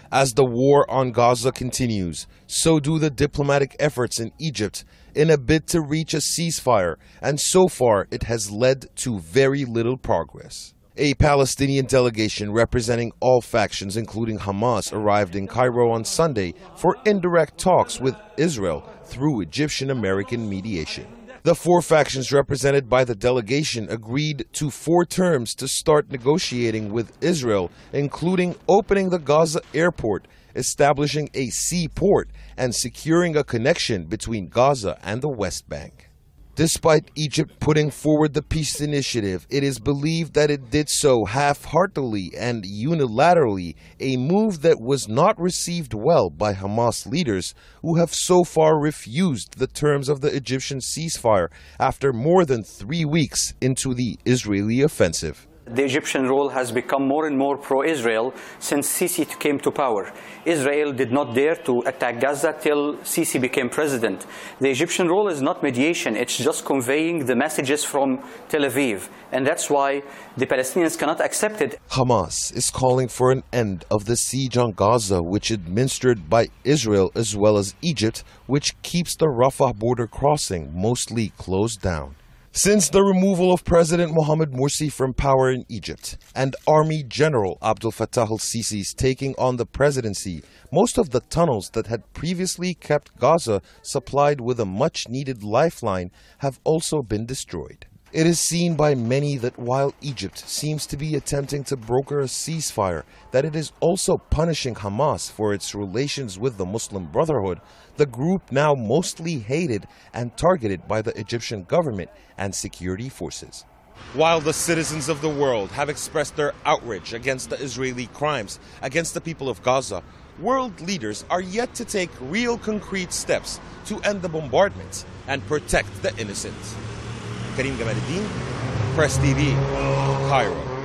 As the war on Gaza continues, so do the diplomatic efforts in Egypt in a bid to reach a ceasefire, and so far it has led to very little progress. A Palestinian delegation representing all factions, including Hamas, arrived in Cairo on Sunday for indirect talks with Israel through Egyptian-American mediation. The four factions represented by the delegation agreed to 4 terms to start negotiating with Israel, including opening the Gaza airport, establishing a seaport, and securing a connection between Gaza and the West Bank. Despite Egypt putting forward the peace initiative, it is believed that it did so half-heartedly and unilaterally, a move that was not received well by Hamas leaders, who have so far refused the terms of the Egyptian ceasefire after more than 3 weeks into the Israeli offensive. The Egyptian role has become more and more pro-Israel since Sisi came to power. Israel did not dare to attack Gaza till Sisi became president. The Egyptian role is not mediation, it's just conveying the messages from Tel Aviv. And that's why the Palestinians cannot accept it. Hamas is calling for an end of the siege on Gaza, which is administered by Israel as well as Egypt, which keeps the Rafah border crossing mostly closed down. Since the removal of President Mohamed Morsi from power in Egypt and Army General Abdel Fattah al-Sisi's taking on the presidency, most of the tunnels that had previously kept Gaza supplied with a much-needed lifeline have also been destroyed. It is seen by many that while Egypt seems to be attempting to broker a ceasefire, that it is also punishing Hamas for its relations with the Muslim Brotherhood, the group now mostly hated and targeted by the Egyptian government and security forces. While the citizens of the world have expressed their outrage against the Israeli crimes against the people of Gaza, world leaders are yet to take real concrete steps to end the bombardments and protect the innocent. Karim Gamaluddin, Press TV, Cairo.